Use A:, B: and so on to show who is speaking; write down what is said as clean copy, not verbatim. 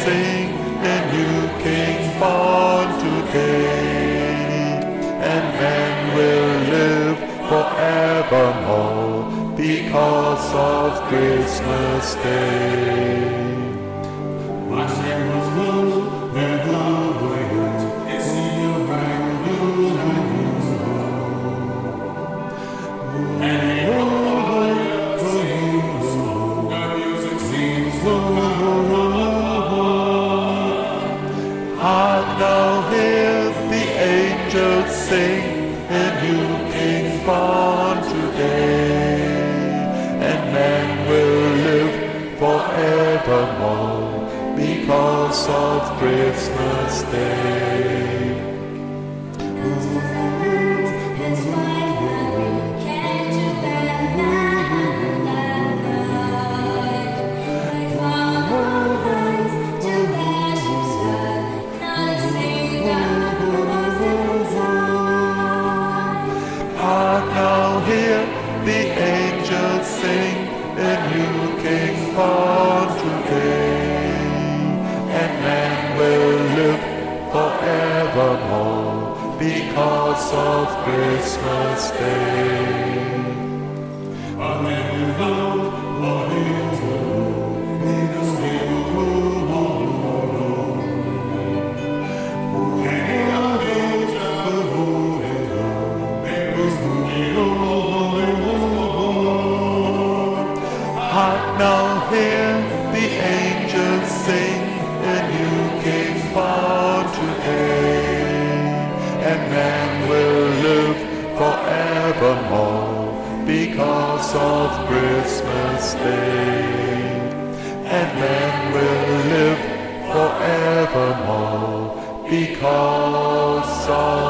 A: sing a new King born today, and men will live forevermore because of Christmas Day. Hark now, hear the angels sing, a new King born today, and man will live forevermore because of Christmas Day. Hark now, hear the angels sing, a new King born today, and man will live forevermore because of Christmas Day. Hark now, hear the angels sing, a new King born today, and man will live forevermore because of Christmas Day. And man will live forevermore because of